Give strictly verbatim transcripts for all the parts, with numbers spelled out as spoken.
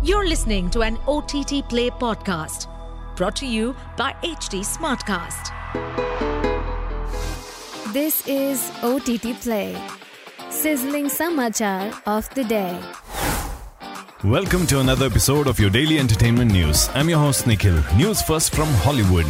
You're listening to an O T T Play podcast brought to you by H D Smartcast. This is O T T Play, sizzling samachar of the day. Welcome to another episode of your daily entertainment news. I'm your host Nikhil. News first from Hollywood.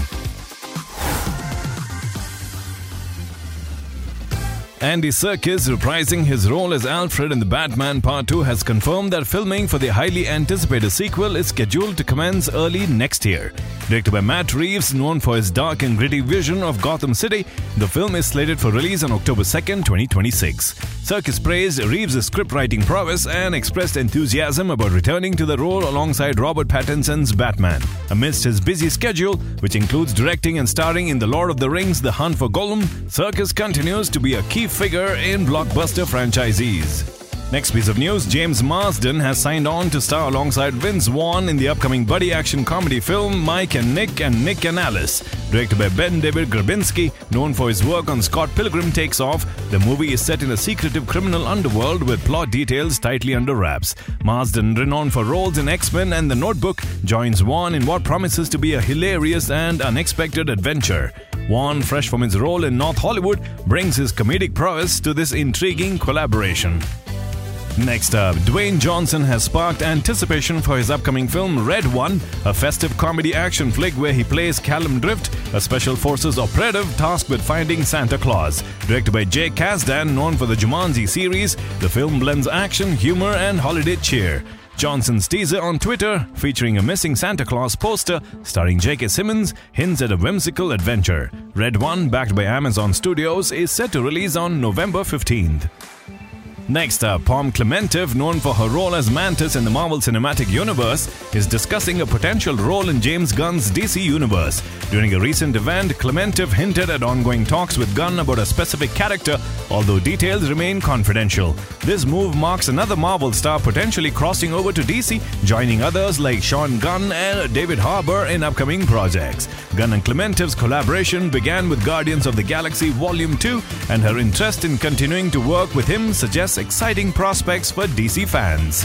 Andy Serkis, reprising his role as Alfred in The Batman Part two, has confirmed that filming for the highly anticipated sequel is scheduled to commence early next year. Directed by Matt Reeves, known for his dark and gritty vision of Gotham City, the film is slated for release on October second, twenty twenty-six. Serkis praised Reeves' script-writing prowess and expressed enthusiasm about returning to the role alongside Robert Pattinson's Batman. Amidst his busy schedule, which includes directing and starring in The Lord of the Rings: The Hunt for Gollum, Serkis continues to be a key figure in blockbuster franchisees. Next piece of news, James Marsden has signed on to star alongside Vince Vaughn in the upcoming buddy action comedy film Mike and Nick and Nick and Alice. Directed by Ben David Grabinski, known for his work on Scott Pilgrim Takes Off, the movie is set in a secretive criminal underworld with plot details tightly under wraps. Marsden, renowned for roles in X-Men and The Notebook, joins Vaughn in what promises to be a hilarious and unexpected adventure. Vaughn, fresh from his role in North Hollywood, brings his comedic prowess to this intriguing collaboration. Next up, Dwayne Johnson has sparked anticipation for his upcoming film Red One, a festive comedy action flick where he plays Callum Drift, a special forces operative tasked with finding Santa Claus. Directed by Jay Kasdan, known for the Jumanji series, the film blends action, humor, and holiday cheer. Johnson's teaser on Twitter, featuring a missing Santa Claus poster starring J K Simmons, hints at a whimsical adventure. Red One, backed by Amazon Studios, is set to release on November fifteenth. Next up, Pom Klementieff, known for her role as Mantis in the Marvel Cinematic Universe, is discussing a potential role in James Gunn's D C Universe. During a recent event, Klementieff hinted at ongoing talks with Gunn about a specific character, although details remain confidential. This move marks another Marvel star potentially crossing over to D C, joining others like Sean Gunn and David Harbour in upcoming projects. Gunn and Klementieff's collaboration began with Guardians of the Galaxy Volume two, and her interest in continuing to work with him suggests exciting prospects for D C fans.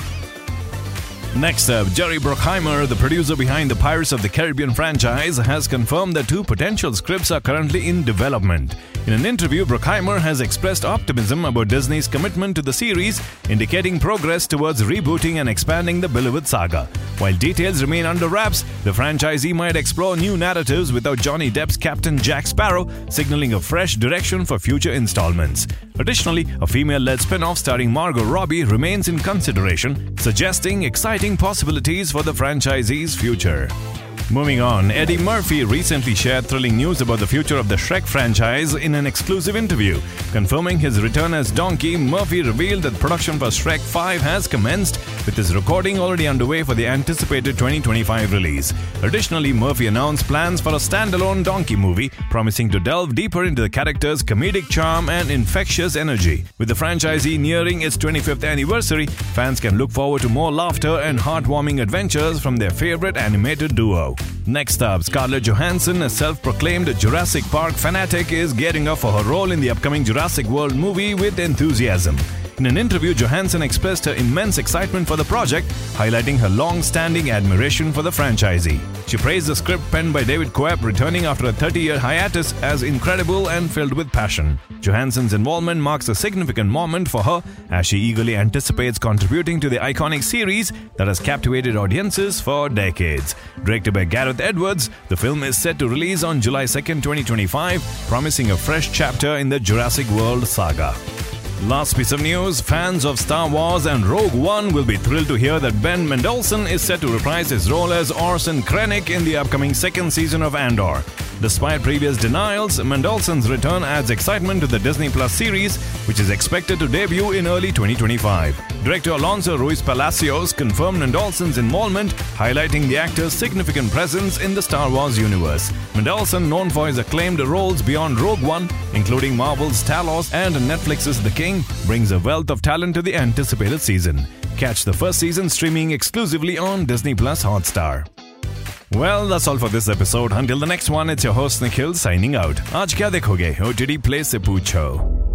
Next up, Jerry Bruckheimer, the producer behind the Pirates of the Caribbean franchise, has confirmed that two potential scripts are currently in development. In an interview, Bruckheimer has expressed optimism about Disney's commitment to the series, indicating progress towards rebooting and expanding the beloved saga. While details remain under wraps, the franchisee might explore new narratives without Johnny Depp's Captain Jack Sparrow, signaling a fresh direction for future installments. Additionally, a female-led spin-off starring Margot Robbie remains in consideration, suggesting exciting possibilities for the franchisee's future. Moving on, Eddie Murphy recently shared thrilling news about the future of the Shrek franchise in an exclusive interview. Confirming his return as Donkey, Murphy revealed that production for Shrek five has commenced, with his recording already underway for the anticipated twenty twenty-five release. Additionally, Murphy announced plans for a standalone Donkey movie, promising to delve deeper into the character's comedic charm and infectious energy. With the franchisee nearing its twenty-fifth anniversary, fans can look forward to more laughter and heartwarming adventures from their favorite animated duo. Next up, Scarlett Johansson, a self-proclaimed Jurassic Park fanatic, is gearing up for her role in the upcoming Jurassic World movie with enthusiasm. In an interview, Johansson expressed her immense excitement for the project, highlighting her long-standing admiration for the franchisee. She praised the script penned by David Koepp, returning after a thirty-year hiatus, as incredible and filled with passion. Johansson's involvement marks a significant moment for her, as she eagerly anticipates contributing to the iconic series that has captivated audiences for decades. Directed by Gareth Edwards, the film is set to release on July second, twenty twenty-five, promising a fresh chapter in the Jurassic World saga. Last piece of news, fans of Star Wars and Rogue One will be thrilled to hear that Ben Mendelsohn is set to reprise his role as Orson Krennic in the upcoming second season of Andor. Despite previous denials, Mendelsohn's return adds excitement to the Disney Plus series, which is expected to debut in early twenty twenty-five. Director Alonso Ruiz Palacios confirmed Mendelsohn's involvement, highlighting the actor's significant presence in the Star Wars universe. Mendelsohn, known for his acclaimed roles beyond Rogue One, including Marvel's Talos and Netflix's The King, brings a wealth of talent to the anticipated season. Catch the first season streaming exclusively on Disney Plus Hotstar. Well, that's all for this episode. Until the next one, it's your host Nikhil signing out. Aaj kya dekhoge? O T T Play se poocho.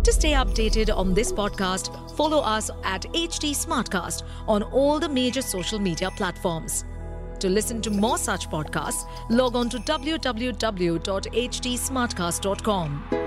To stay updated on this podcast, follow us at H T Smartcast on all the major social media platforms. To listen to more such podcasts, log on to w w w dot h t smartcast dot com.